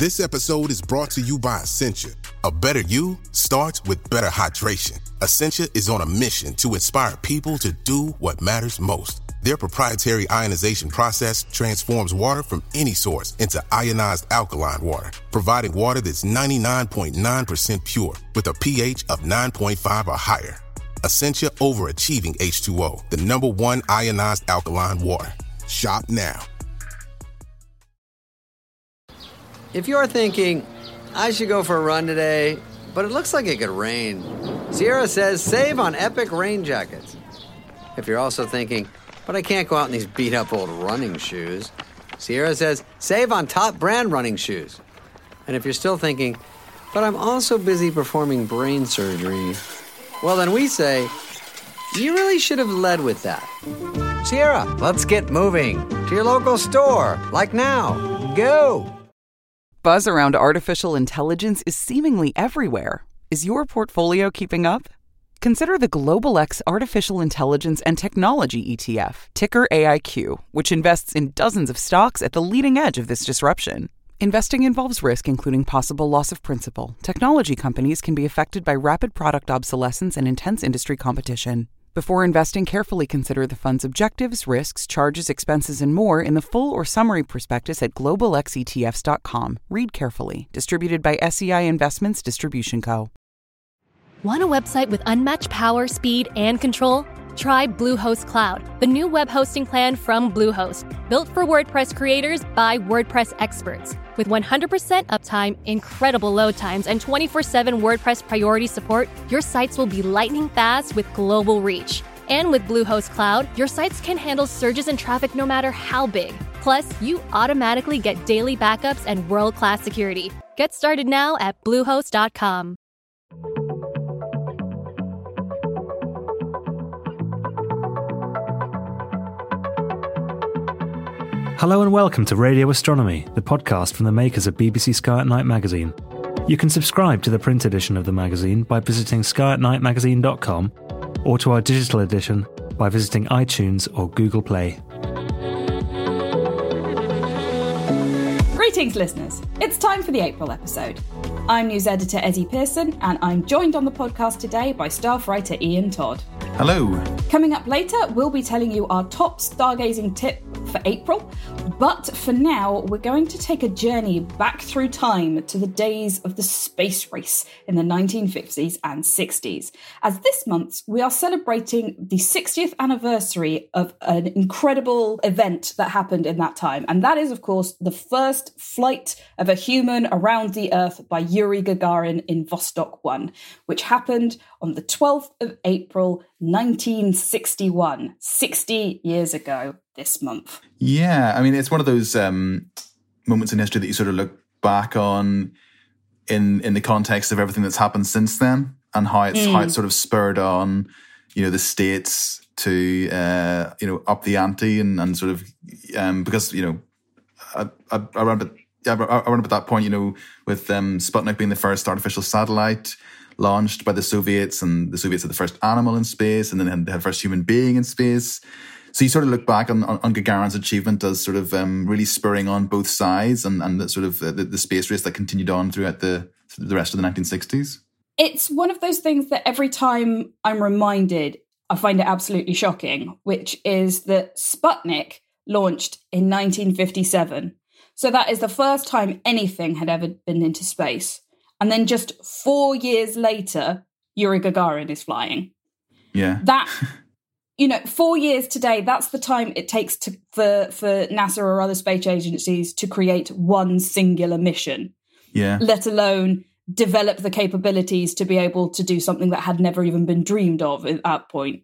This episode is brought to you by Essentia. A better you starts with better hydration. Essentia is on a mission to inspire people to do what matters most. Their proprietary ionization process transforms water from any source into ionized alkaline water, providing water that's 99.9% pure with a pH of 9.5 or higher. Essentia overachieving H2O, the #1 ionized alkaline water. Shop now. If you're thinking, I should go for a run today, but it looks like it could rain, Sierra says save on Epic rain jackets. If you're also thinking, but I can't go out in these beat-up old running shoes, Sierra says save on top brand running shoes. And if you're still thinking, but I'm also busy performing brain surgery, well then we say, you really should have led with that. Sierra, let's get moving to your local store, like now. Go! Buzz around artificial intelligence is seemingly everywhere. Is your portfolio keeping up? Consider the Global X Artificial Intelligence and Technology ETF, ticker AIQ, which invests in dozens of stocks at the leading edge of this disruption. Investing involves risk, including possible loss of principal. Technology companies can be affected by rapid product obsolescence and intense industry competition. Before investing, carefully consider the fund's objectives, risks, charges, expenses, and more in the full or summary prospectus at globalxetfs.com. Read carefully. Distributed by SEI Investments Distribution Co. Want a website with unmatched power, speed, and control? Try Bluehost Cloud, the new web hosting plan from Bluehost, built for WordPress creators by WordPress experts. With 100% uptime, incredible load times, and 24/7 WordPress priority support, your sites will be lightning fast with global reach. And with Bluehost Cloud, your sites can handle surges in traffic no matter how big. Plus, you automatically get daily backups and world-class security. Get started now at Bluehost.com. Hello and welcome to Radio Astronomy, the podcast from the makers of BBC Sky at Night magazine. You can subscribe to the print edition of the magazine by visiting skyatnightmagazine.com or to our digital edition by visiting iTunes or Google Play. Greetings, listeners. It's time for the April episode. I'm news editor Eddie Pearson, and I'm joined on the podcast today by staff writer Ian Todd. Hello. Coming up later, we'll be telling you our top stargazing tip for April, but for now, we're going to take a journey back through time to the days of the space race in the 1950s and 60s. As this month, we are celebrating the 60th anniversary of an incredible event that happened in that time, and that is, of course, the first flight of a human around the Earth by Yuri Gagarin in Vostok 1, which happened on the 12th of April, 1961, 60 years ago this month. Yeah, I mean, it's one of those moments in history that you sort of look back on in the context of everything that's happened since then, and how it's sort of spurred on, you know, the states to up the ante and sort of because, you know, around at that point, you know, with Sputnik being the first artificial satellite launched by the Soviets, and the Soviets had the first animal in space, and then they had the first human being in space. So you sort of look back on Gagarin's achievement as sort of really spurring on both sides, and the sort of the space race that continued on throughout the rest of the 1960s. It's one of those things that every time I'm reminded, I find it absolutely shocking, which is that Sputnik launched in 1957. So that is the first time anything had ever been into space. And then just 4 years later, Yuri Gagarin is flying. Yeah. That, you know, 4 years today, that's the time it takes for NASA or other space agencies to create one singular mission. Yeah. Let alone develop the capabilities to be able to do something that had never even been dreamed of at that point.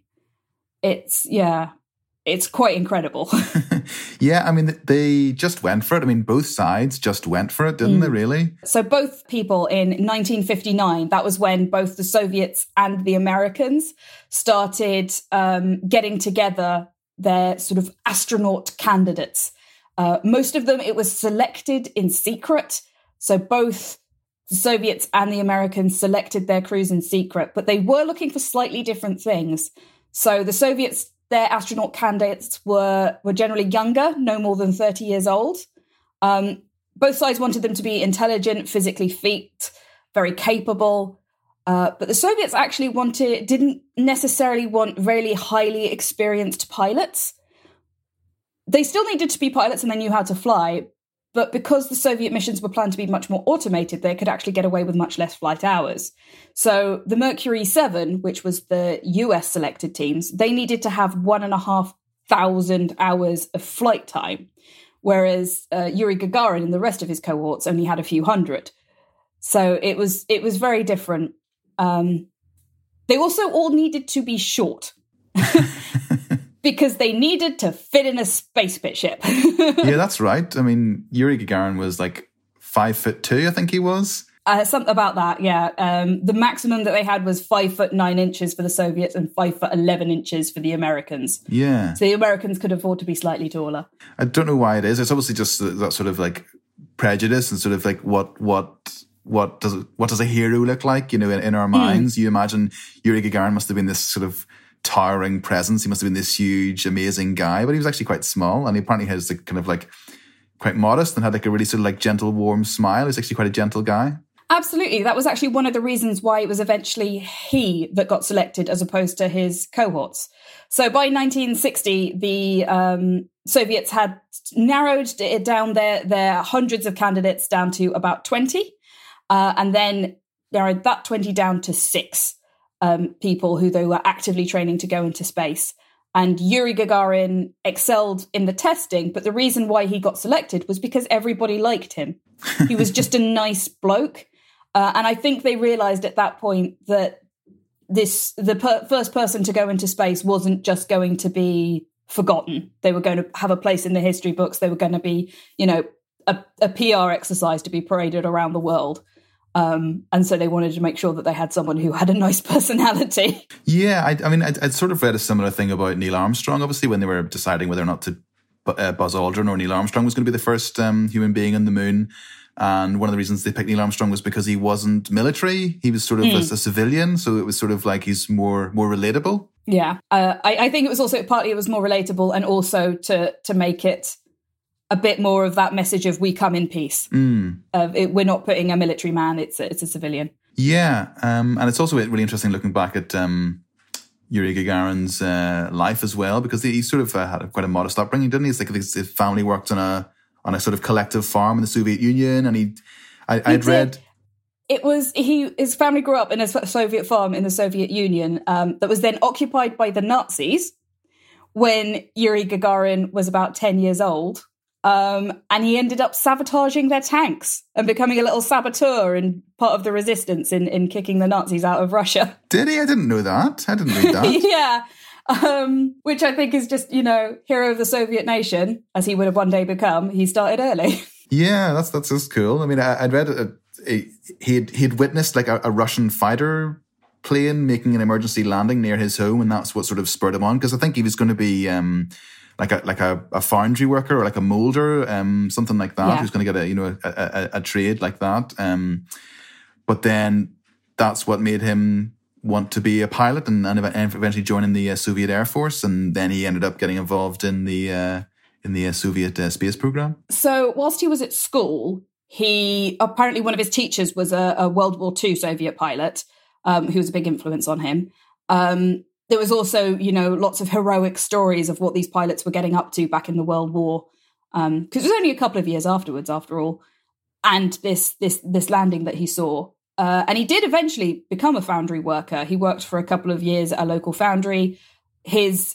It's quite incredible. Yeah, I mean, they just went for it. I mean, both sides just went for it, didn't they, really? So both people in 1959, that was when both the Soviets and the Americans started getting together their sort of astronaut candidates. Most of them, it was selected in secret. So both the Soviets and the Americans selected their crews in secret, but they were looking for slightly different things. So the Soviets, their astronaut candidates were generally younger, no more than 30 years old. both sides wanted them to be intelligent, physically fit, very capable. But the Soviets actually didn't necessarily want really highly experienced pilots. They still needed to be pilots and they knew how to fly. But because the Soviet missions were planned to be much more automated, they could actually get away with much less flight hours. So the Mercury 7, which was the US selected teams, they needed to have 1,500 hours of flight time, whereas Yuri Gagarin and the rest of his cohorts only had a few hundred. So it was very different. They also all needed to be short. Because they needed to fit in a spaceship. Yeah, that's right. I mean, Yuri Gagarin was like 5'2", I think he was. Something about that, yeah. The maximum that they had was 5'9" for the Soviets and 5'11" for the Americans. Yeah. So the Americans could afford to be slightly taller. I don't know why it is. It's obviously just that sort of like prejudice and sort of like what does a hero look like? You know, in our minds, you imagine Yuri Gagarin must have been this sort of towering presence. He must have been this huge, amazing guy, but he was actually quite small, and he apparently has like kind of like quite modest and had like a really sort of like gentle, warm smile. He's actually quite a gentle guy. Absolutely. That was actually one of the reasons why it was eventually he that got selected as opposed to his cohorts. So by 1960, the Soviets had narrowed it down their hundreds of candidates down to about 20, and then narrowed that 20 down to 6. People who they were actively training to go into space. And Yuri Gagarin excelled in the testing, but the reason why he got selected was because everybody liked him. He was just a nice bloke. And I think they realized at that point that first person to go into space wasn't just going to be forgotten. They were going to have a place in the history books. They were going to be, a PR exercise to be paraded around the world. And so they wanted to make sure that they had someone who had a nice personality. Yeah, I'd sort of read a similar thing about Neil Armstrong, obviously, when they were deciding whether or not to Buzz Aldrin or Neil Armstrong was going to be the first human being on the moon. And one of the reasons they picked Neil Armstrong was because he wasn't military. He was sort of a civilian. So it was sort of like he's more relatable. Yeah. I think it was also partly it was more relatable, and also to make it a bit more of that message of we come in peace. We're not putting a military man, it's a civilian. Yeah, and it's also really interesting looking back at Yuri Gagarin's life as well, because he sort of had quite a modest upbringing, didn't he? It's like his family worked on a sort of collective farm in the Soviet Union, and I'd read... His family grew up in a Soviet farm in the Soviet Union that was then occupied by the Nazis when Yuri Gagarin was about 10 years old. And he ended up sabotaging their tanks and becoming a little saboteur and part of the resistance in kicking the Nazis out of Russia. Did he? I didn't know that. I didn't read that. Yeah. Which I think is just, hero of the Soviet nation, as he would have one day become. He started early. Yeah, that's just cool. I mean, I'd read he'd witnessed like a Russian fighter plane making an emergency landing near his home, and that's what sort of spurred him on, because I think he was going to be... like a foundry worker or like a molder, something like that. Yeah. Who's going to get a trade like that. But then that's what made him want to be a pilot and eventually joining the Soviet Air Force. And then he ended up getting involved in the Soviet space program. So whilst he was at school, apparently one of his teachers was a World War II Soviet pilot who was a big influence on him. There was also, lots of heroic stories of what these pilots were getting up to back in the World War, because it was only a couple of years afterwards, after all, and this landing that he saw. And he did eventually become a foundry worker. He worked for a couple of years at a local foundry. His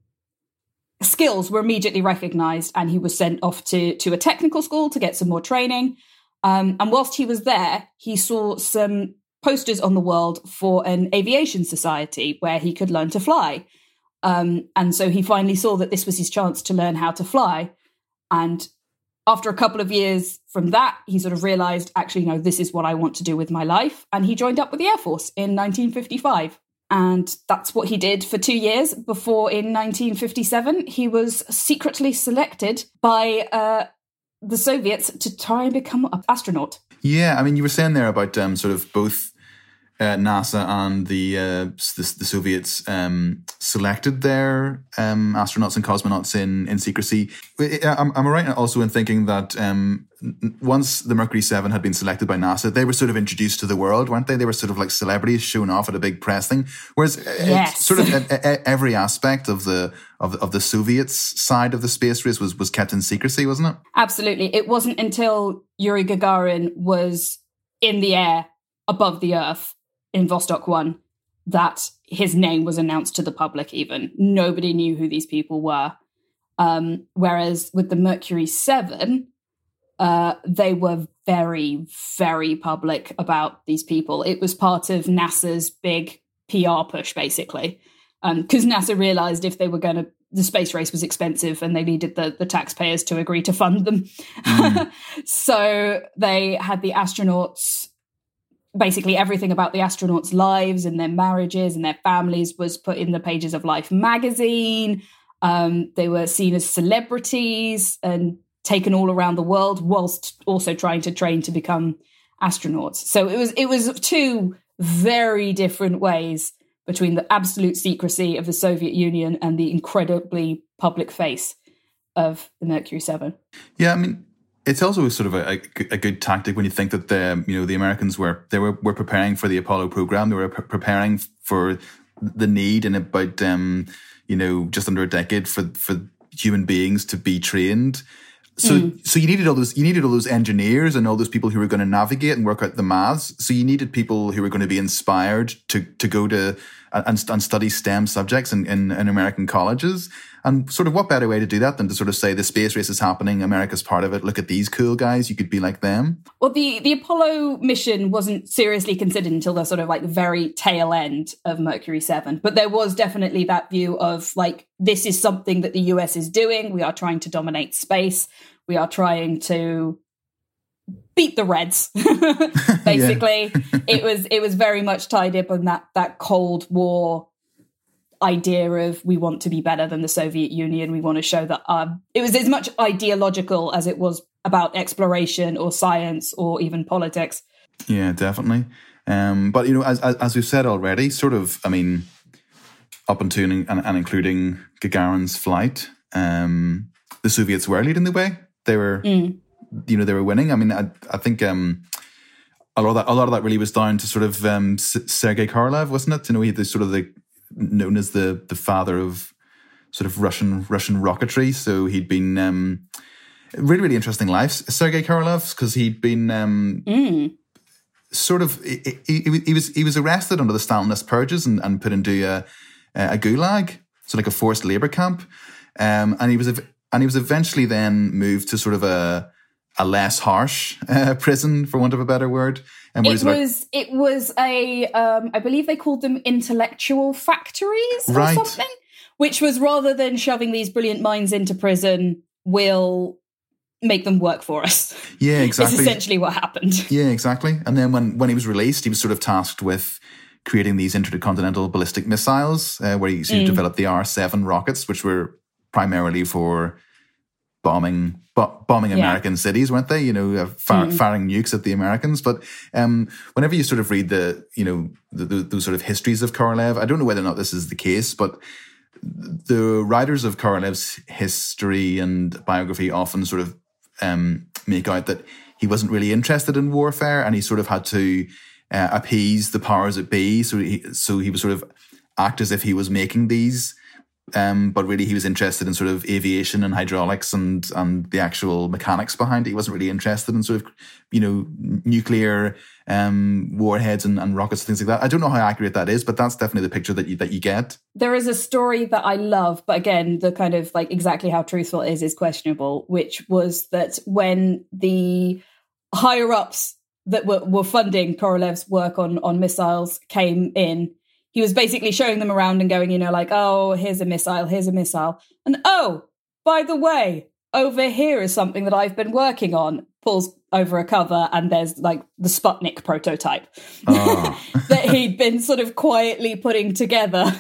skills were immediately recognised, and he was sent off to a technical school to get some more training. And whilst he was there, he saw some posters on the world for an aviation society where he could learn to fly. And so he finally saw that this was his chance to learn how to fly. And after a couple of years from that, he sort of realised, actually, no, this is what I want to do with my life. And he joined up with the Air Force in 1955. And that's what he did for 2 years before, in 1957, he was secretly selected by the Soviets to try and become an astronaut. Yeah, I mean, you were saying there about sort of both NASA and the Soviets selected their astronauts and cosmonauts in secrecy. Am I right also in thinking that once the Mercury 7 had been selected by NASA, they were sort of introduced to the world, weren't they? They were sort of like celebrities shown off at a big press thing. Whereas sort of every aspect of the Soviets side of the space race was kept in secrecy, wasn't it? Absolutely. It wasn't until Yuri Gagarin was in the air above the Earth in Vostok 1 that his name was announced to the public even. Nobody knew who these people were. Whereas with the Mercury 7, they were very, very public about these people. It was part of NASA's big PR push, basically. Because NASA realized if they were going to, the space race was expensive and they needed the taxpayers to agree to fund them. So they had the astronauts, basically everything about the astronauts' lives and their marriages and their families was put in the pages of Life magazine. They were seen as celebrities and taken all around the world whilst also trying to train to become astronauts. So it was two very different ways between the absolute secrecy of the Soviet Union and the incredibly public face of the Mercury 7. Yeah, I mean, it's also sort of a good tactic when you think that the Americans were preparing for the Apollo program. They were preparing for the need in about just under a decade for human beings to be trained. So you needed all those engineers and all those people who were going to navigate and work out the maths. So you needed people who were going to be inspired to go to and study STEM subjects in American colleges. And sort of what better way to do that than to sort of say the space race is happening, America's part of it. Look at these cool guys. You could be like them. Well, the Apollo mission wasn't seriously considered until the sort of like very tail end of Mercury 7. But there was definitely that view of like, this is something that the US is doing. We are trying to dominate space. We are trying to beat the Reds, basically. It was very much tied up in that Cold War idea of we want to be better than the Soviet Union. We want to show that it was as much ideological as it was about exploration or science or even politics. Yeah, definitely. But, as we've said already, sort of, I mean, up until and including Gagarin's flight, the Soviets were leading the way. They were, they were winning. I mean, I think a lot of that really was down to sort of Sergei Korolev, wasn't it? He had sort of known as the father of sort of Russian rocketry. So he'd been really, really interesting life, Sergei Korolev, because he'd been sort of he was arrested under the Stalinist purges and put into a gulag, so like a forced labor camp, and he was eventually then moved to sort of a less harsh prison, for want of a better word. And it was a I believe they called them intellectual factories or something, which was rather than shoving these brilliant minds into prison, we'll make them work for us. Yeah, exactly. It's essentially what happened. Yeah, exactly. And then when he was released, he was sort of tasked with creating these intercontinental ballistic missiles, where he developed the R-7 rockets, which were primarily for bombing American cities, weren't they? Firing nukes at the Americans. But whenever you sort of read those sort of histories of Korolev, I don't know whether or not this is the case, but the writers of Korolev's history and biography often sort of make out that he wasn't really interested in warfare, and he sort of had to appease the powers that be. So he was sort of act as if he was making these. But really he was interested in sort of aviation and hydraulics and the actual mechanics behind it. He wasn't really interested in sort of, nuclear warheads and rockets and things like that. I don't know how accurate that is, but that's definitely the picture that you get. There is a story that I love, but again, the kind of like exactly how truthful it is questionable, which was that when the higher ups that were funding Korolev's work on missiles came in, he was basically showing them around and going, oh, here's a missile. And oh, by the way, over here is something that I've been working on. Pulls over a cover and there's like the Sputnik prototype that he'd been sort of quietly putting together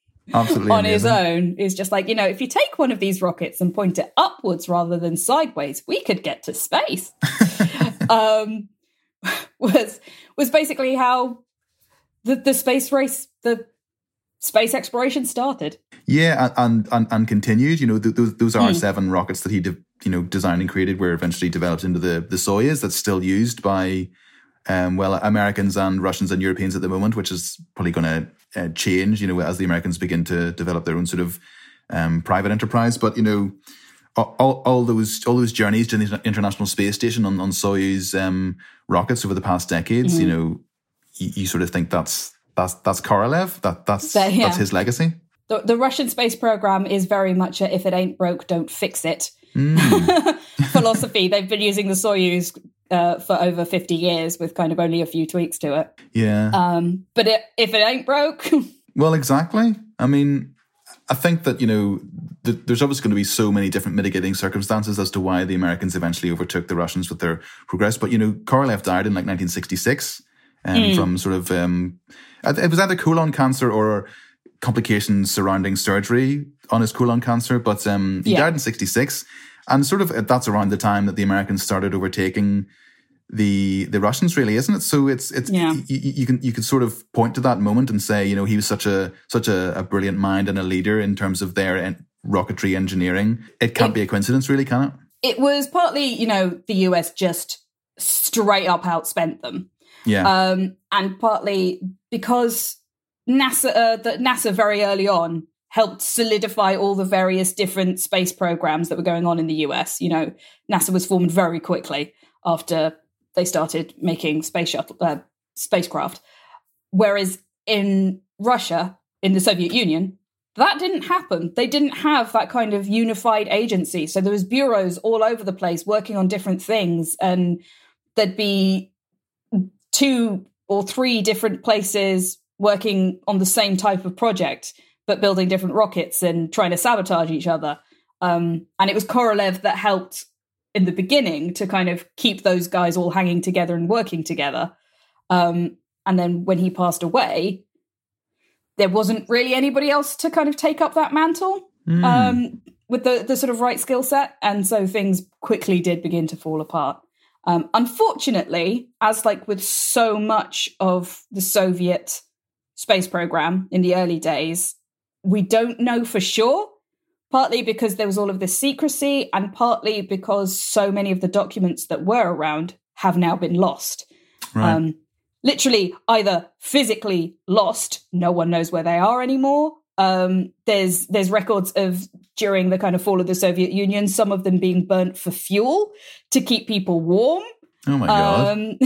on his own. It's just like, if you take one of these rockets and point it upwards rather than sideways, we could get to space. Was basically how the space race, the space exploration started. Yeah, and continued. You know, those R7 rockets that he designed and created were eventually developed into the Soyuz that's still used by Americans and Russians and Europeans at the moment, which is probably going to change, you know, as the Americans begin to develop their own sort of private enterprise. But, you know, all those journeys to the International Space Station on Soyuz rockets over the past decades, you know, you sort of think that's Korolev, that's his legacy. The Russian space program is very much a if it ain't broke, don't fix it philosophy. They've been using the Soyuz for over 50 years with kind of only a few tweaks to it. Yeah. But if it ain't broke... Well, exactly. I mean, I think that, you know, there's obviously going to be so many different mitigating circumstances as to why the Americans eventually overtook the Russians with their progress. But, you know, Korolev died in like 1966 from sort of... it was either colon cancer or complications surrounding surgery on his colon cancer, but he died in 66. And sort of that's around the time that the Americans started overtaking the Russians, really, isn't it? So it's you can sort of point to that moment and say, you know, he was such a brilliant mind and a leader in terms of their rocketry engineering. It can't be a coincidence, really, can it? It was partly, you know, the US just straight up outspent them. Yeah. And partly because NASA very early on helped solidify all the various different space programs that were going on in the US. You know, NASA was formed very quickly after they started making spacecraft. Whereas in Russia, in the Soviet Union, that didn't happen. They didn't have that kind of unified agency. So there was bureaus all over the place working on different things, and there'd be 2 or 3 different places working on the same type of project, but building different rockets and trying to sabotage each other. And it was Korolev that helped in the beginning to kind of keep those guys all hanging together and working together. And then when he passed away, there wasn't really anybody else to kind of take up that mantle with the sort of right skill set. And so things quickly did begin to fall apart. Unfortunately, as like with so much of the Soviet space program in the early days, we don't know for sure, partly because there was all of this secrecy and partly because so many of the documents that were around have now been lost. Right. Literally either physically lost, no one knows where they are anymore. There's records of during the kind of fall of the Soviet Union, some of them being burnt for fuel to keep people warm. Oh my God.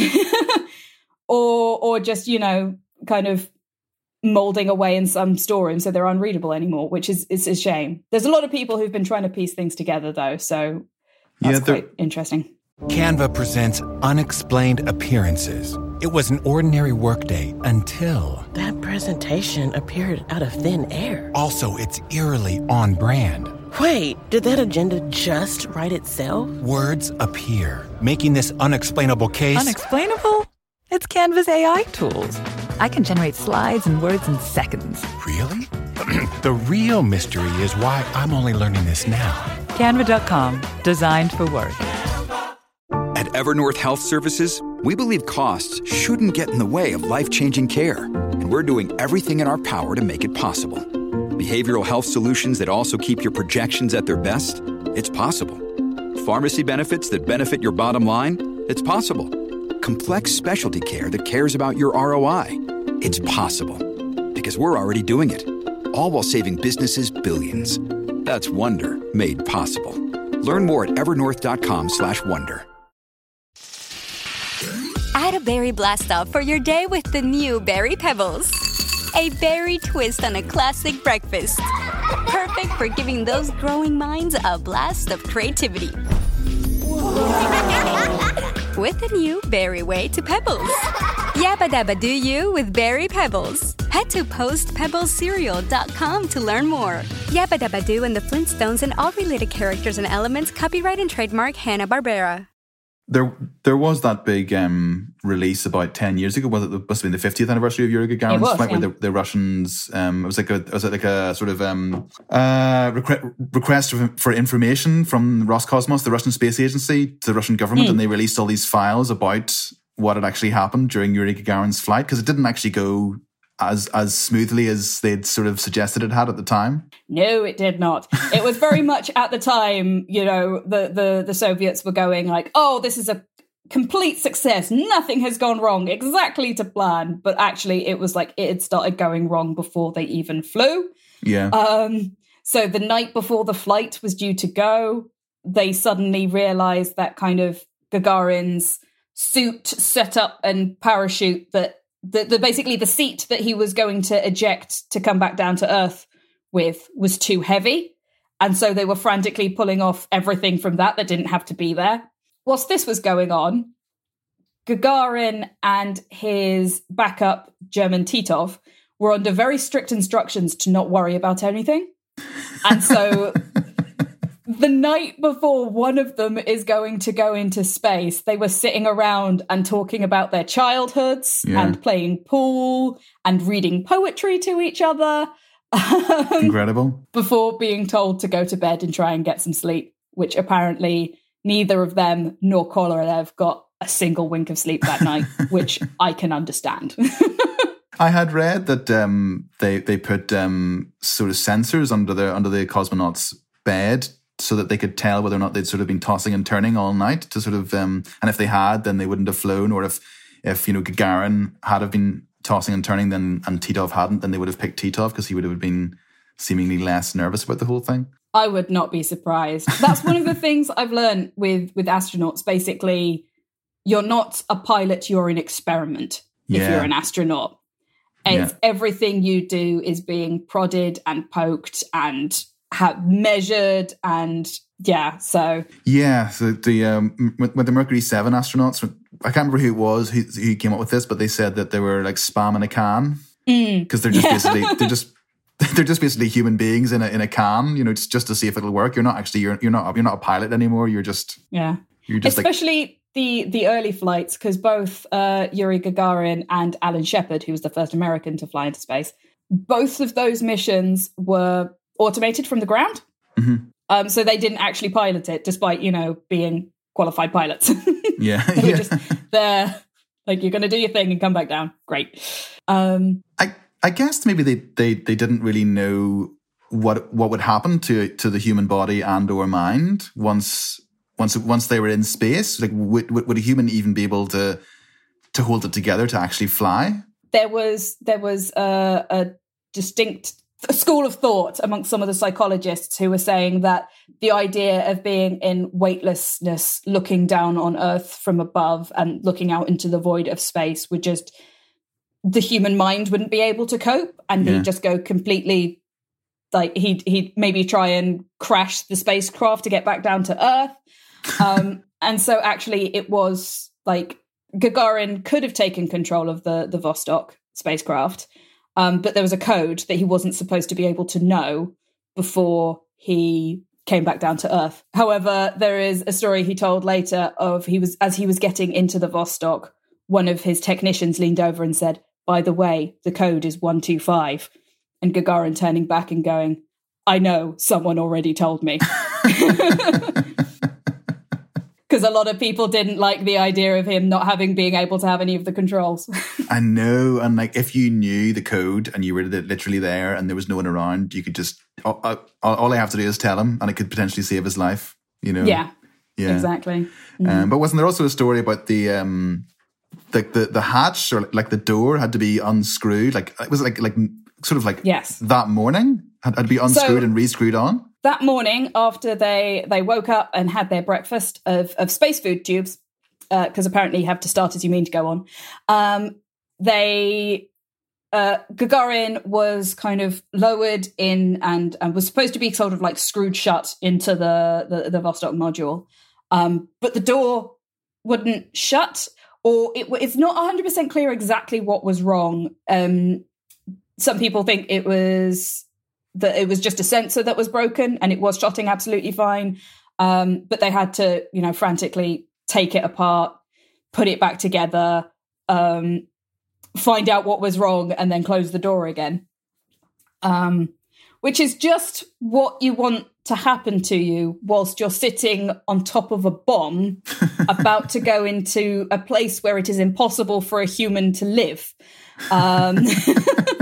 Or just, you know, kind of molding away in some storeroom so they're unreadable anymore, which is a shame. There's a lot of people who've been trying to piece things together though, so that's quite interesting. Canva presents Unexplained Appearances. It was an ordinary workday until... that presentation appeared out of thin air. Also, it's eerily on brand. Wait, did that agenda just write itself? Words appear, making this unexplainable case... Unexplainable? It's Canva's AI tools. I can generate slides and words in seconds. Really? The real mystery is why I'm only learning this now. Canva.com. Designed for work. At Evernorth Health Services, we believe costs shouldn't get in the way of life-changing care, and we're doing everything in our power to make it possible. Behavioral health solutions that also keep your projections at their best? It's possible. Pharmacy benefits that benefit your bottom line? It's possible. Complex specialty care that cares about your ROI? It's possible. Because we're already doing it. All while saving businesses billions. That's Wonder made possible. Learn more at evernorth.com/wonder. Add a berry blast off for your day with the new Berry Pebbles. A berry twist on a classic breakfast. Perfect for giving those growing minds a blast of creativity. With a new berry way to Pebbles. Yabba dabba do you with Berry Pebbles. Head to postpebblescereal.com to learn more. Yabba dabba do and the Flintstones and all related characters and elements copyright and trademark Hanna-Barbera. There was that big release about 10 years ago. Was it must have been the 50th anniversary of Yuri Gagarin's flight, where the Russians it was like a sort of request for information from Roscosmos, the Russian space agency, to the Russian government, and they released all these files about what had actually happened during Yuri Gagarin's flight, because it didn't actually go as smoothly as they'd sort of suggested it had at the time? No, it did not. It was very much at the time, the Soviets were going like, oh, this is a complete success. Nothing has gone wrong, exactly to plan. But actually, it was like it had started going wrong before they even flew. Yeah. So the night before the flight was due to go, they suddenly realized that kind of Gagarin's suit, setup, and parachute, that basically the seat that he was going to eject to come back down to Earth with was too heavy. And so they were frantically pulling off everything from that didn't have to be there. Whilst this was going on, Gagarin and his backup, German Titov, were under very strict instructions to not worry about anything. And so the night before one of them is going to go into space, they were sitting around and talking about their childhoods and playing pool and reading poetry to each other. Incredible. Before being told to go to bed and try and get some sleep, which apparently neither of them nor Kololev got a single wink of sleep that night, which I can understand. I had read that they put sort of sensors under the cosmonauts' bed so that they could tell whether or not they'd sort of been tossing and turning all night to sort of, and if they had, then they wouldn't have flown. Or if Gagarin had have been tossing and turning, and Titov hadn't, then they would have picked Titov because he would have been seemingly less nervous about the whole thing. I would not be surprised. That's one of the things I've learned with astronauts. Basically, you're not a pilot, you're an experiment if you're an astronaut. And everything you do is being prodded and poked and measured and so the with the Mercury 7 astronauts, I can't remember who it was who came up with this, but they said that they were like spam in a can because they're just basically they're just basically human beings in a can, just to see if it'll work. You're not actually you're not a pilot anymore. You're just especially like, the early flights, because both Yuri Gagarin and Alan Shepard, who was the first American to fly into space, both of those missions were automated from the ground. Mm-hmm. So they didn't actually pilot it, despite, being qualified pilots. They were just there, like, you're going to do your thing and come back down. Great. I guess maybe they didn't really know what would happen to the human body and or mind once they were in space. Like, would a human even be able to hold it together to actually fly? There was a distinct school of thought amongst some of the psychologists who were saying that the idea of being in weightlessness, looking down on Earth from above and looking out into the void of space would just, the human mind wouldn't be able to cope, and he'd just go completely, like, he'd maybe try and crash the spacecraft to get back down to Earth. And so actually it was like Gagarin could have taken control of the Vostok spacecraft, but there was a code that he wasn't supposed to be able to know before he came back down to Earth. However, there is a story he told later of as he was getting into the Vostok, one of his technicians leaned over and said, "By the way, the code is 125. And Gagarin turning back and going, "I know, someone already told me." Because a lot of people didn't like the idea of him not being able to have any of the controls. I know. And like, if you knew the code and you were literally there and there was no one around, you could just, all I have to do is tell him, and it could potentially save his life, Yeah, exactly. But wasn't there also a story about the hatch, or like the door had to be unscrewed? Like, it was like sort of like that morning had to be unscrewed and re-screwed on? That morning, after they woke up and had their breakfast of space food tubes, because apparently you have to start as you mean to go on, Gagarin was kind of lowered in and was supposed to be sort of like screwed shut into the Vostok module. But the door wouldn't shut, or it's not 100% clear exactly what was wrong. Some people think it was just a sensor that was broken and it was shutting absolutely fine. But they had to, frantically take it apart, put it back together, find out what was wrong, and then close the door again. Which is just what you want to happen to you whilst you're sitting on top of a bomb about to go into a place where it is impossible for a human to live.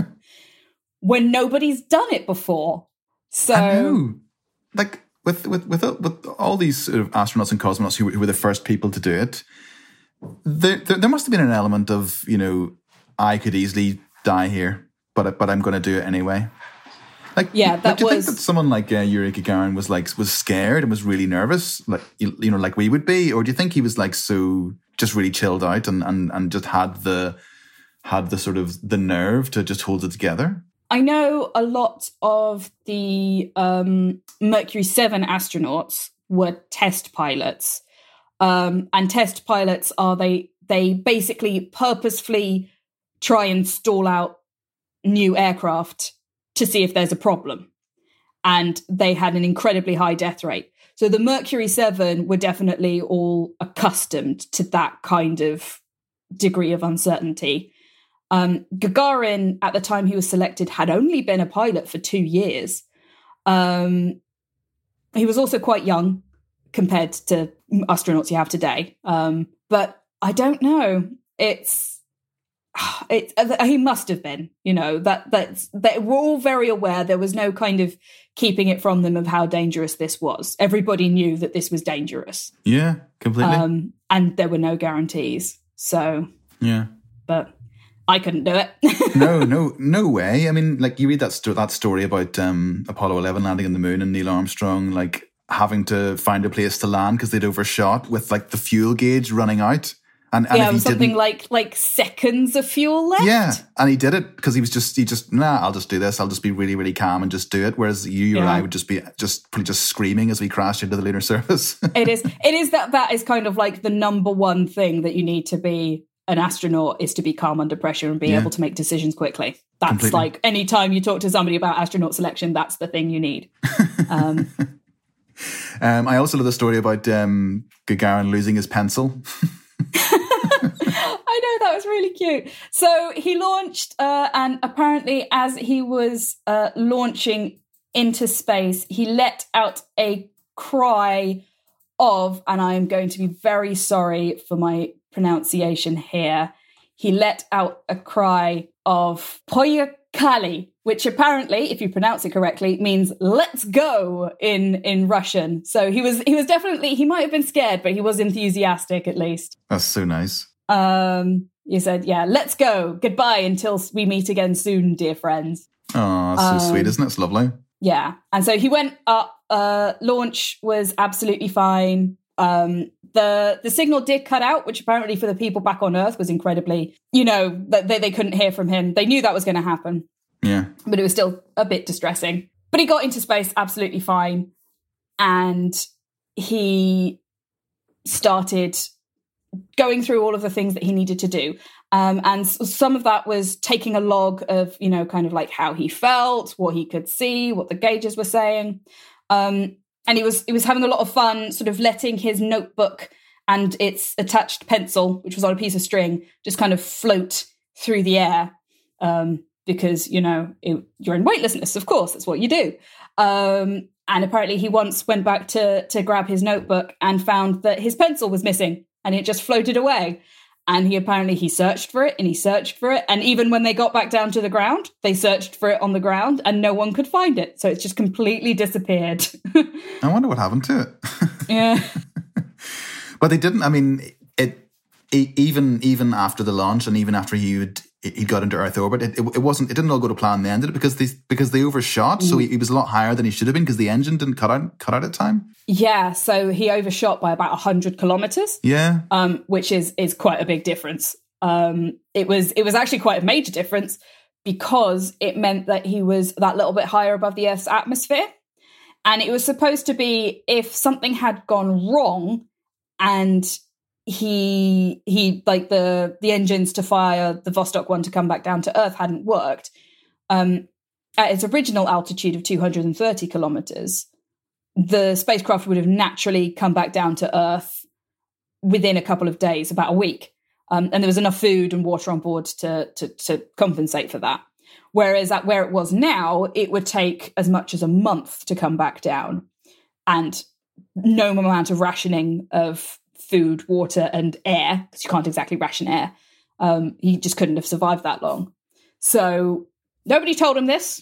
when nobody's done it before. So, I know. Like with all these sort of astronauts and cosmonauts who were the first people to do it, there must have been an element of, you know, I could easily die here, but I'm going to do it anyway. Like, yeah, that do you was. think that someone like Yuri Gagarin was scared and was really nervous, like you know, like we would be, or do you think he was like so just really chilled out and just had the sort of the nerve to just hold it together? I know a lot of the Mercury 7 astronauts were test pilots, and test pilots are they basically purposefully try and stall out new aircraft to see if there's a problem. And they had an incredibly high death rate. So the Mercury 7 were definitely all accustomed to that kind of degree of uncertainty. Gagarin, at the time he was selected, had only been a pilot for 2 years. He was also quite young compared to astronauts you have today. But I don't know. He must have been, you know, that we're all very aware. There was no kind of keeping it from them of how dangerous this was. Everybody knew that this was dangerous. Yeah, completely. And there were no guarantees. So, yeah. But I couldn't do it. No way. I mean, like you read that story about Apollo 11 landing on the moon and Neil Armstrong, like having to find a place to land because they'd overshot with like the fuel gauge running out. And yeah, it was something like seconds of fuel left. Yeah, and he did it because he just I'll just do this. I'll just be really, really calm and just do it. Whereas you or I would just be probably screaming as we crashed into the lunar surface. It is that is kind of like the number one thing that you need to be an astronaut, is to be calm under pressure and be able to make decisions quickly. That's completely. Like any time you talk to somebody about astronaut selection, that's the thing you need. I also love the story about Gagarin losing his pencil. I know, that was really cute. So he launched, and apparently as he was launching into space, he let out a cry of, and I am going to be very sorry for my pronunciation here, he let out a cry of Poyakali, which apparently, if you pronounce it correctly, means let's go in Russian. So he was definitely, he might have been scared, but he was enthusiastic at least. That's so nice. He said, yeah, let's go. Goodbye until we meet again soon, dear friends. Oh, that's so sweet, isn't it? It's lovely. Yeah. And so he went up, launch was absolutely fine. The signal did cut out, which apparently for the people back on Earth was incredibly, you know, that they couldn't hear from him. They knew that was going to happen. Yeah. But it was still a bit distressing. But he got into space absolutely fine. And he started going through all of the things that he needed to do. And some of that was taking a log of, you know, kind of like how he felt, what he could see, what the gauges were saying. And he was having a lot of fun sort of letting his notebook and its attached pencil, which was on a piece of string, just kind of float through the air. Because, you know, you're in weightlessness, of course, that's what you do. And apparently he once went back to grab his notebook and found that his pencil was missing and it just floated away. And he searched for it and he searched for it. And even when they got back down to the ground, they searched for it on the ground and no one could find it. So it's just completely disappeared. I wonder what happened to it. Yeah. But they didn't, I mean, even after the launch and even after he got into Earth orbit, it didn't all go to plan then, did it? Because they overshot, so he was a lot higher than he should have been because the engine didn't cut out at time. Yeah, so he overshot by about 100 kilometers. Yeah, which is quite a big difference. It was actually quite a major difference because it meant that he was that little bit higher above the Earth's atmosphere, and it was supposed to be if something had gone wrong and he like the engines to fire the Vostok 1 to come back down to Earth hadn't worked at its original altitude of 230 kilometers, the spacecraft would have naturally come back down to Earth within a couple of days, about a week, and there was enough food and water on board to compensate for that. Whereas at where it was now, it would take as much as a month to come back down, and no amount of rationing of food, water, and air, because you can't exactly ration air. He just couldn't have survived that long. So Nobody told him this.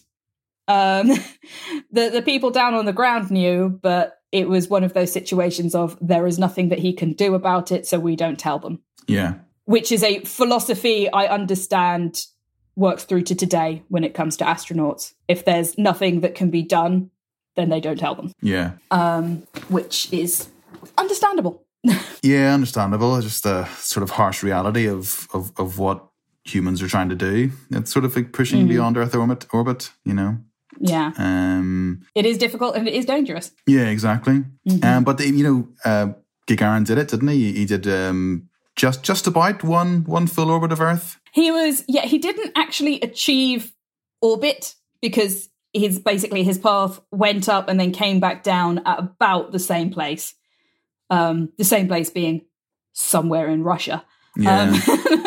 The people down on the ground knew, but it was one of those situations of there is nothing that he can do about it, so we don't tell them. Yeah. Which is a philosophy I understand works through to today when it comes to astronauts. If there's nothing that can be done, then they don't tell them. Yeah. Which is understandable. Yeah, understandable. It's just a sort of harsh reality of what humans are trying to do. It's sort of like pushing beyond Earth orbit, you know. Yeah. It is difficult and it is dangerous. Yeah, exactly. But Gagarin did it, didn't he? He did just about one full orbit of Earth. He didn't actually achieve orbit because his path went up and then came back down at about the same place. The same place being somewhere in Russia. Yeah.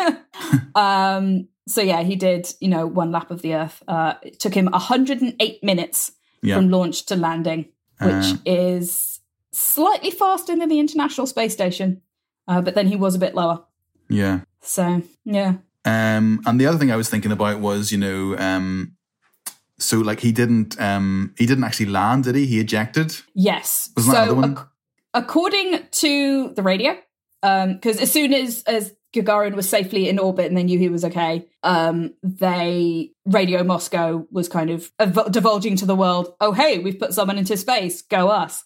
So yeah, he did, one lap of the Earth. It took him 108 minutes from launch to landing, which is slightly faster than the International Space Station. But then he was a bit lower. Yeah. So, yeah. And the other thing I was thinking about was, so like he didn't actually land, did he? He ejected? Yes. Wasn't that another one? According to the radio, because as soon as Gagarin was safely in orbit and they knew he was okay, Radio Moscow was kind of divulging to the world, oh, hey, we've put someone into space, go us.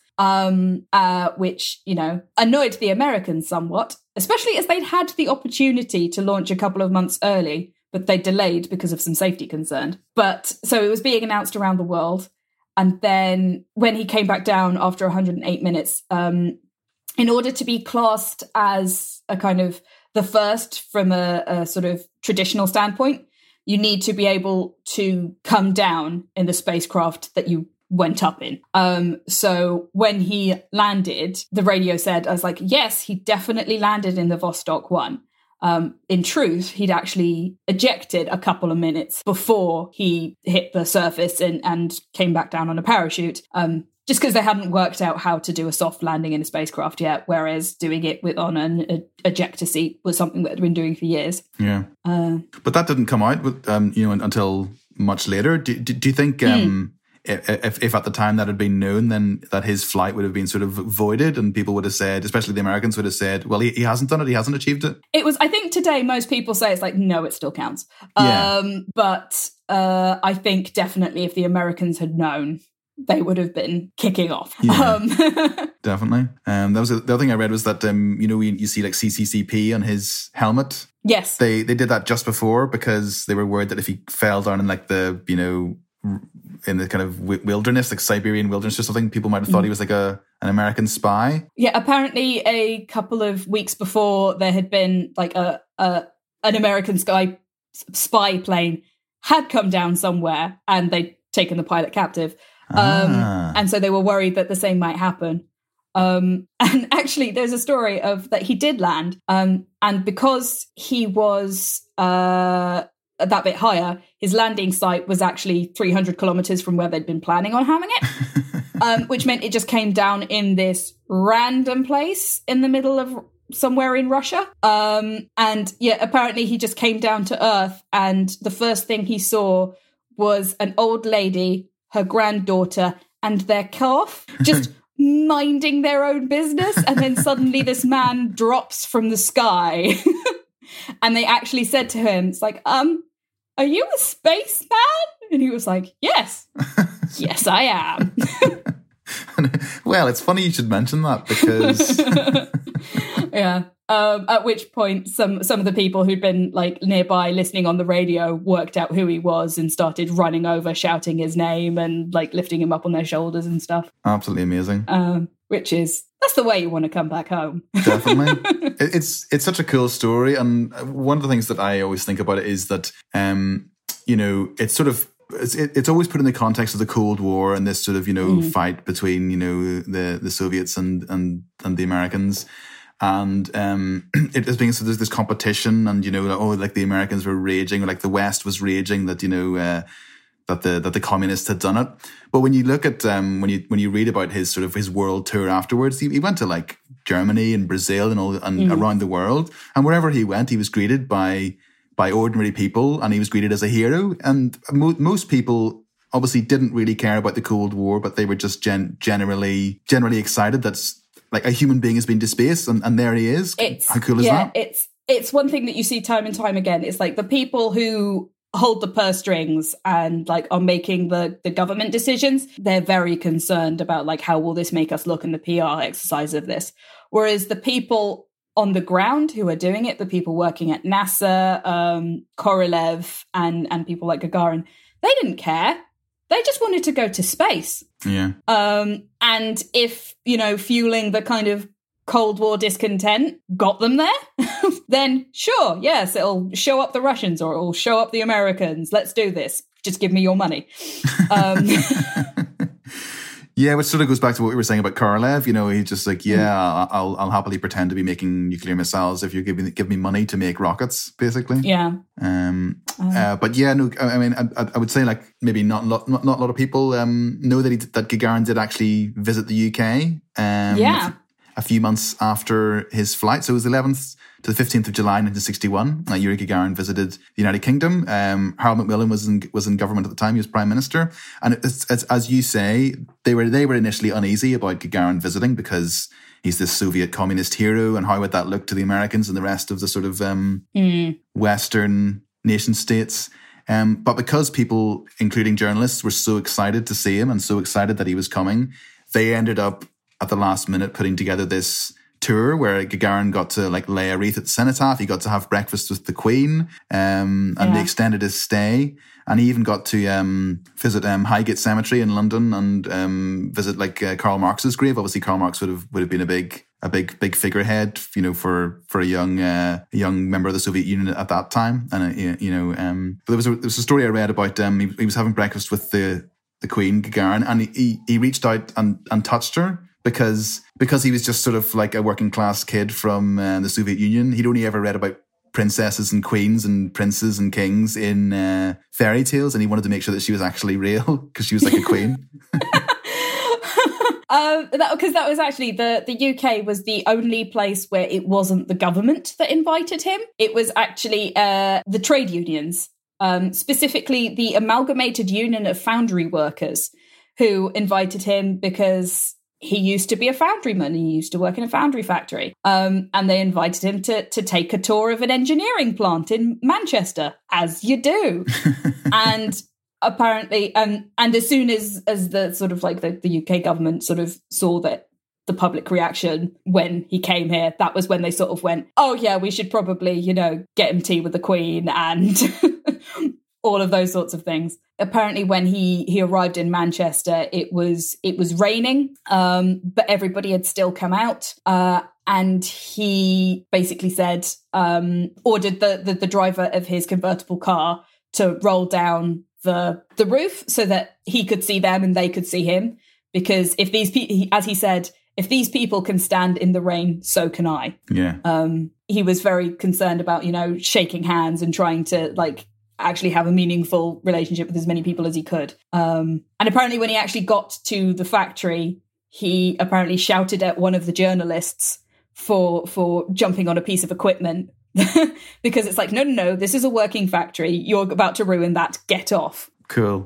Which, annoyed the Americans somewhat, especially as they'd had the opportunity to launch a couple of months early, but they delayed because of some safety concern. But so it was being announced around the world. And then when he came back down after 108 minutes, in order to be classed as a kind of the first from a sort of traditional standpoint, you need to be able to come down in the spacecraft that you went up in. So when he landed, the radio said, I was like, yes, he definitely landed in the Vostok 1. In truth, he'd actually ejected a couple of minutes before he hit the surface and came back down on a parachute, just because they hadn't worked out how to do a soft landing in a spacecraft yet, whereas doing it on an ejector seat was something that had been doing for years. Yeah. But that didn't come out until much later. Do you think... If at the time that had been known, then that his flight would have been sort of voided and people would have said, especially the Americans would have said, well, he hasn't done it, he hasn't achieved it. I think today most people say it's like, no, it still counts. Yeah. But I think definitely if the Americans had known, they would have been kicking off. Yeah, definitely. That was the other thing I read was that, you see like CCCP on his helmet. Yes. They did that just before because they were worried that if he fell down in like the, in the kind of wilderness, like Siberian wilderness or something, people might have thought he was like an American spy. Yeah, apparently a couple of weeks before there had been like an American spy plane had come down somewhere and they'd taken the pilot captive. And so they were worried that the same might happen. And actually there's a story of that he did land. And because he was that bit higher, his landing site was actually 300 kilometers from where they'd been planning on having it, which meant it just came down in this random place in the middle of somewhere in Russia. And yeah, apparently he just came down to Earth and the first thing he saw was an old lady, her granddaughter, and their calf just minding their own business. And then suddenly this man drops from the sky. And they actually said to him, it's like, are you a spaceman? And he was like, yes. Yes, I am. Well, it's funny you should mention that because... Yeah. At which point some of the people who'd been like nearby listening on the radio worked out who he was and started running over, shouting his name and like lifting him up on their shoulders and stuff. Absolutely amazing. That's the way you want to come back home. Definitely. It's such a cool story. And one of the things that I always think about it is that, it's sort of, it's always put in the context of the Cold War and this sort of, fight between, the Soviets and the Americans. And it is being so there's this competition and, like the Americans were raging or like the West was raging that, that the communists had done it. But when you look at when you read about his world tour afterwards, he went to like Germany and Brazil and around the world, and wherever he went, he was greeted by by ordinary people, and he was greeted as a hero. And most people obviously didn't really care about the Cold War, but they were just generally excited that like a human being has been to space, and there he is. How cool is that? It's one thing that you see time and time again. It's like the people who hold the purse strings and like are making the government decisions, they're very concerned about like how will this make us look in the PR exercise of this. Whereas the people on the ground who are doing it, the people working at NASA, Korolev and people like Gagarin, they didn't care. They just wanted to go to space. Yeah. And if, fueling the kind of Cold War discontent got them there, then sure, yes, it'll show up the Russians or it'll show up the Americans. Let's do this. Just give me your money. Yeah, which sort of goes back to what we were saying about Korolev. He's just like, I'll happily pretend to be making nuclear missiles if you give me money to make rockets, basically. Yeah. But yeah, no, I mean, I would say like maybe not a lot of people know that Gagarin did actually visit the UK. A few months after his flight. So it was the 11th to the 15th of July 1961. Yuri Gagarin visited the United Kingdom. Harold Macmillan was in government at the time. He was Prime Minister. And it's, as you say, they were initially uneasy about Gagarin visiting because he's this Soviet communist hero, and how would that look to the Americans and the rest of the sort of Western nation states. But because people, including journalists, were so excited to see him and so excited that he was coming, they ended up at the last minute putting together this tour where Gagarin got to like lay a wreath at the cenotaph. He got to have breakfast with the Queen, and they extended his stay. And he even got to visit Highgate Cemetery in London and visit like Karl Marx's grave. Obviously, Karl Marx would have been a big figurehead, for a young member of the Soviet Union at that time. And but there was a story I read about he was having breakfast with the Queen, Gagarin, and he reached out and touched her. Because he was just sort of like a working class kid from the Soviet Union. He'd only ever read about princesses and queens and princes and kings in fairy tales, and he wanted to make sure that she was actually real because she was like a queen. Because that was actually the UK was the only place where it wasn't the government that invited him. It was actually the trade unions, specifically the Amalgamated Union of Foundry Workers, who invited him because he used to be a foundryman. He used to work in a foundry factory. And they invited him to take a tour of an engineering plant in Manchester, as you do. And apparently, and as soon as the sort of like the UK government sort of saw that the public reaction when he came here, that was when they sort of went, oh yeah, we should probably, get him tea with the Queen and all of those sorts of things. Apparently, when he arrived in Manchester, it was raining, but everybody had still come out. And he basically said, ordered the driver of his convertible car to roll down the roof so that he could see them and they could see him. Because if these people, as he said, if these people can stand in the rain, so can I. Yeah. He was very concerned about, shaking hands and trying to actually have a meaningful relationship with as many people as he could. And apparently when he actually got to the factory, he apparently shouted at one of the journalists for jumping on a piece of equipment because it's like, no, this is a working factory. You're about to ruin that. Get off. Cool.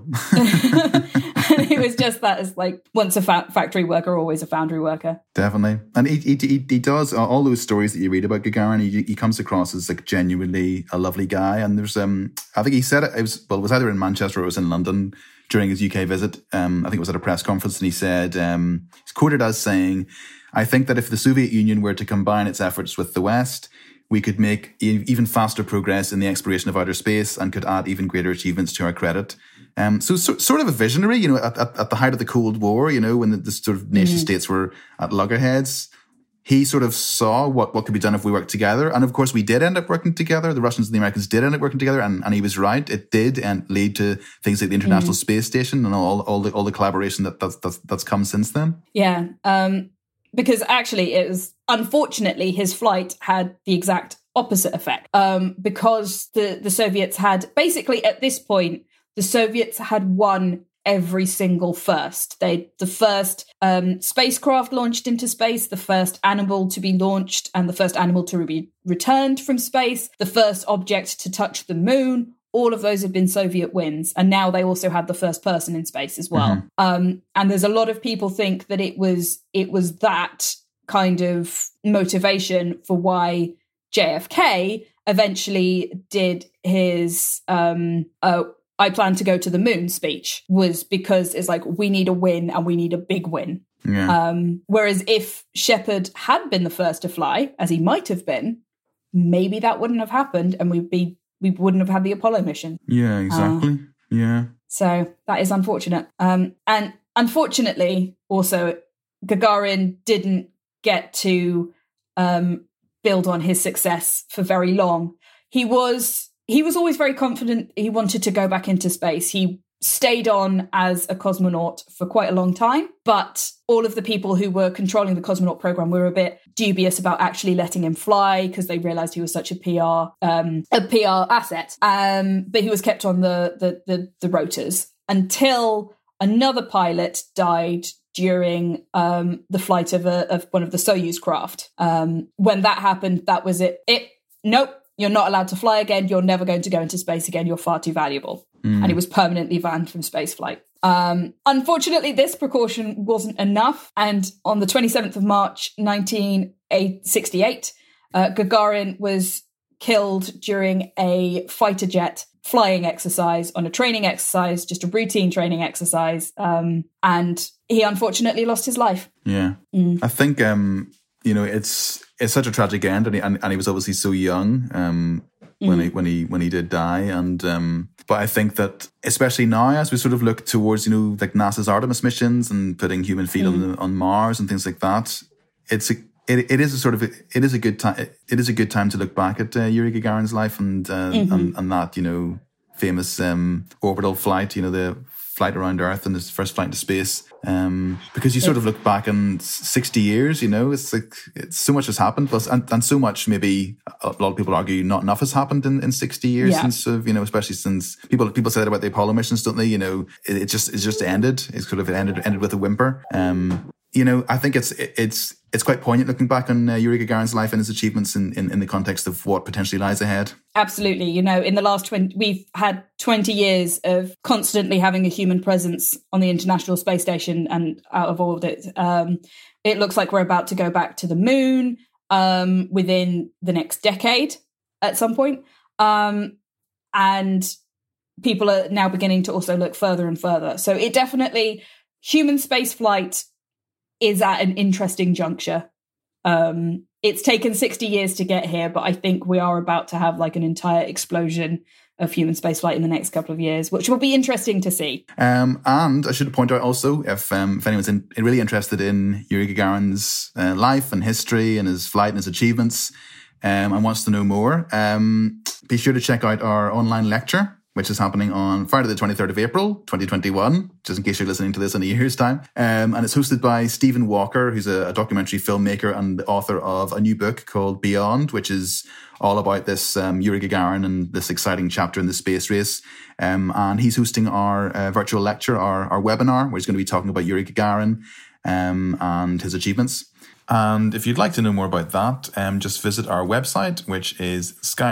And it was just that as once a factory worker, always a foundry worker. Definitely. And he does all those stories that you read about Gagarin. He comes across as genuinely a lovely guy. And there's I think he said it was either in Manchester or it was in London during his UK visit. I think it was at a press conference, and he said he's quoted as saying, "I think that if the Soviet Union were to combine its efforts with the West, we could make even faster progress in the exploration of outer space and could add even greater achievements to our credit." So sort of a visionary, at the height of the Cold War, when the sort of nation states were at loggerheads, he sort of saw what could be done if we worked together. And of course, we did end up working together. The Russians and the Americans did end up working together, and he was right. It did and lead to things like the International Space Station and all the collaboration that's come since then. Yeah, because actually, it was unfortunately his flight had the exact opposite effect. Because the Soviets had basically at this point. The Soviets had won every single first. The first spacecraft launched into space, the first animal to be launched, and the first animal to be returned from space, the first object to touch the moon. All of those have been Soviet wins. And now they also had the first person in space as well. And there's a lot of people think that it was that kind of motivation for why JFK eventually did his I plan to go to the moon speech, was because it's like, we need a win and we need a big win. Yeah. Whereas if Shepard had been the first to fly, as he might have been, maybe that wouldn't have happened and we wouldn't have had the Apollo mission. Yeah, exactly. Yeah. So that is unfortunate. And unfortunately, also, Gagarin didn't get to build on his success for very long. He was always very confident he wanted to go back into space. He stayed on as a cosmonaut for quite a long time, but all of the people who were controlling the cosmonaut program were a bit dubious about actually letting him fly because they realized he was such a PR asset. But he was kept on the rotors until another pilot died during the flight of one of the Soyuz craft. When that happened, that was it. Nope. You're not allowed to fly again. You're never going to go into space again. You're far too valuable. And he was permanently banned from spaceflight. Unfortunately, this precaution wasn't enough. And on the 27th of March, 1968, Gagarin was killed during a fighter jet flying exercise, on a training exercise, just a routine training exercise. And he unfortunately lost his life. Yeah. I think, it's such a tragic end, and he was obviously so young when he did die, and but I think that especially now, as we sort of look towards like NASA's Artemis missions and putting human feet on Mars and things like that, it is a good time. It is a good time to look back at Yuri Gagarin's life and that famous orbital flight, the flight around Earth and his first flight into space. Because you sort of look back in 60 years, it's like so much has happened, plus and so much, maybe a lot of people argue not enough has happened in 60 years since especially since people say that about the Apollo missions, don't they? It just ended. It's sort of ended with a whimper. I think it's quite poignant looking back on Yuri Gagarin's life and his achievements in the context of what potentially lies ahead. Absolutely. In the last we've had 20 years of constantly having a human presence on the International Space Station, and out of all of it, it looks like we're about to go back to the moon within the next decade at some point. And people are now beginning to also look further and further. So it definitely, human space flight is at an interesting juncture. It's taken 60 years to get here, but I think we are about to have like an entire explosion of human spaceflight in the next couple of years, which will be interesting to see. And I should point out also, if anyone's really interested in Yuri Gagarin's life and history and his flight and his achievements and wants to know more, be sure to check out our online lecture, which is happening on Friday the 23rd of April, 2021, just in case you're listening to this in a year's time. And it's hosted by Stephen Walker, who's a documentary filmmaker and the author of a new book called Beyond, which is all about this Yuri Gagarin and this exciting chapter in the space race. And he's hosting our virtual lecture, our webinar, where he's going to be talking about Yuri Gagarin and his achievements. And if you'd like to know more about that, just visit our website, which is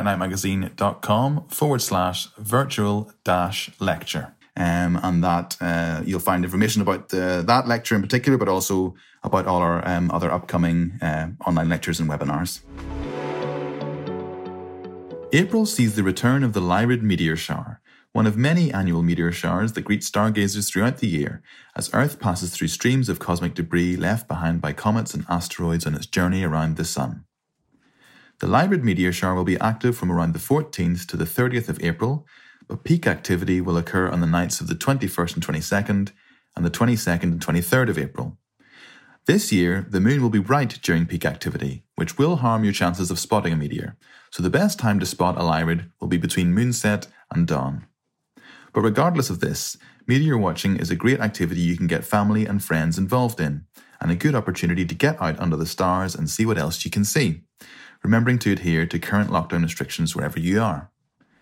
skyatnightmagazine.com/virtual-lecture. And that you'll find information about that lecture in particular, but also about all our other upcoming online lectures and webinars. April sees the return of the Lyrid meteor shower, one of many annual meteor showers that greet stargazers throughout the year as Earth passes through streams of cosmic debris left behind by comets and asteroids on its journey around the Sun. The Lyrid meteor shower will be active from around the 14th to the 30th of April, but peak activity will occur on the nights of the 21st and 22nd and the 22nd and 23rd of April. This year, the moon will be bright during peak activity, which will harm your chances of spotting a meteor, so the best time to spot a Lyrid will be between moonset and dawn. But regardless of this, meteor watching is a great activity you can get family and friends involved in, and a good opportunity to get out under the stars and see what else you can see, remembering to adhere to current lockdown restrictions wherever you are.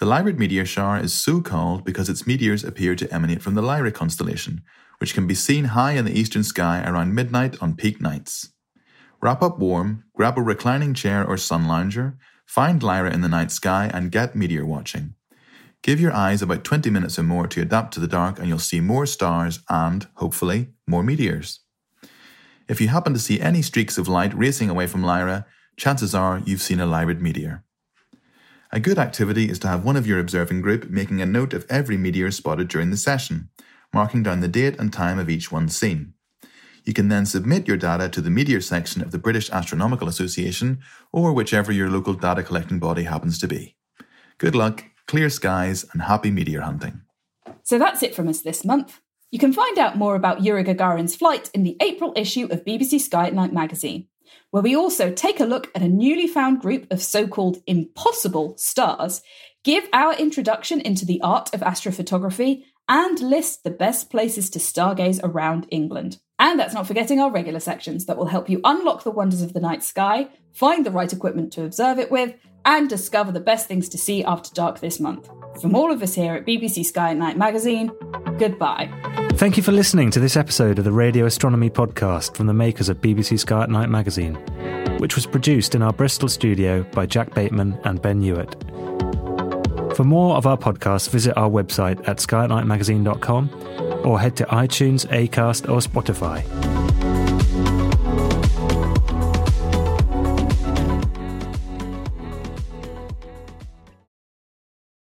The Lyrid meteor shower is so called because its meteors appear to emanate from the Lyra constellation, which can be seen high in the eastern sky around midnight on peak nights. Wrap up warm, grab a reclining chair or sun lounger, find Lyra in the night sky and get meteor watching. Give your eyes about 20 minutes or more to adapt to the dark and you'll see more stars and, hopefully, more meteors. If you happen to see any streaks of light racing away from Lyra, chances are you've seen a Lyrid meteor. A good activity is to have one of your observing group making a note of every meteor spotted during the session, marking down the date and time of each one seen. You can then submit your data to the meteor section of the British Astronomical Association or whichever your local data collecting body happens to be. Good luck, clear skies, and happy meteor hunting. So that's it from us this month. You can find out more about Yuri Gagarin's flight in the April issue of BBC Sky at Night magazine, where we also take a look at a newly found group of so-called impossible stars, give our introduction into the art of astrophotography, and list the best places to stargaze around England. And that's not forgetting our regular sections that will help you unlock the wonders of the night sky, find the right equipment to observe it with, and discover the best things to see after dark this month. From all of us here at BBC Sky at Night magazine, goodbye. Thank you for listening to this episode of the Radio Astronomy podcast from the makers of BBC Sky at Night magazine, which was produced in our Bristol studio by Jack Bateman and Ben Hewitt. For more of our podcasts, visit our website at skyatnightmagazine.com or head to iTunes, Acast or Spotify.